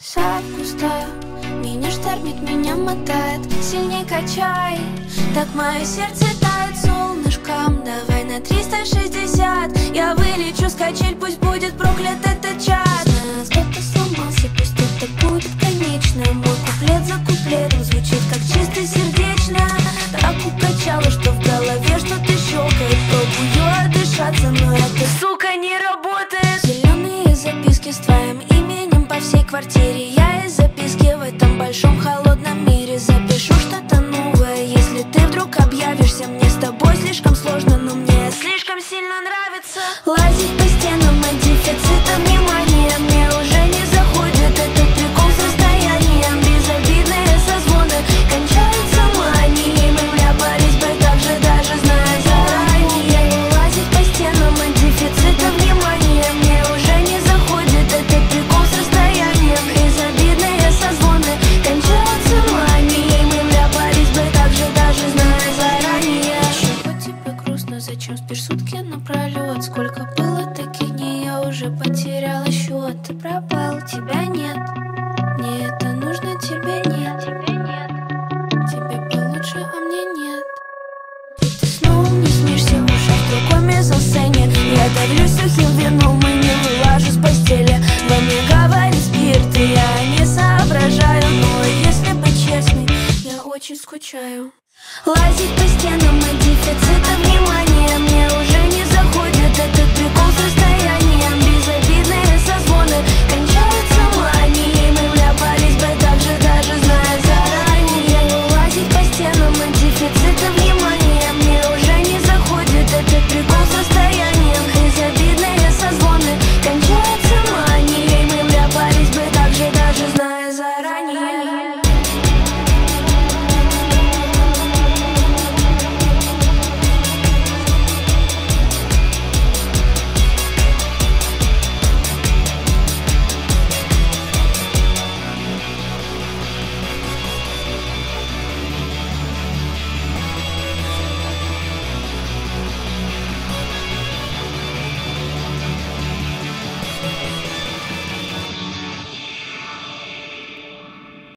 Сад пустой, меня штормит, меня мотает, сильней качай. Так мое сердце тает солнышком. Давай на 360. Я вылечу с качель, пусть будет проклят этот час. Знаю, кто-то сломался, пусть это будет конечно. Мой куплет за куплетом звучит как чисто сердечно. Так укачало, что в голове что-то щелкает. Пробую отдышаться, но это, сука, не работает. Зеленые записки с твоим именем по всей квартире. Я из записки в этом большом холодном мире запишу что-то новое. Если ты вдруг объявишься, мне с тобой слишком сложно, но мне слишком сильно нравится лазить по стенам от дефицита внимания. Мне уже не заходит этот прикол с расстоянием. Безобидные созвоны кончаются манией. Мы вляпались бы так же, даже зная заранее. Лазить по стенам от дефицита внимания. Мне уже не заходит этот прикол с расстоянием. Безобидные созвоны кончаются манией. Мы вляпались бы так же, даже зная заранее. Чего тебе грустно, зачем спишь сутки напролет? Сколько было таких дней, я уже потеряла счет. Ты пропал, тебя нет. Мне это нужно, тебе нет. Тебе получше, а мне нет. И ты снова не снишься в ушах в другой мизансцене. Я давлюсь сухим вином и не вылажу с постели. Во мне говорит спирт, и я не соображаю. Но если быть честной, я очень скучаю. Лазить по стенам от дефицита внимания. Мне уже не заходит этот прикол с расстоянием.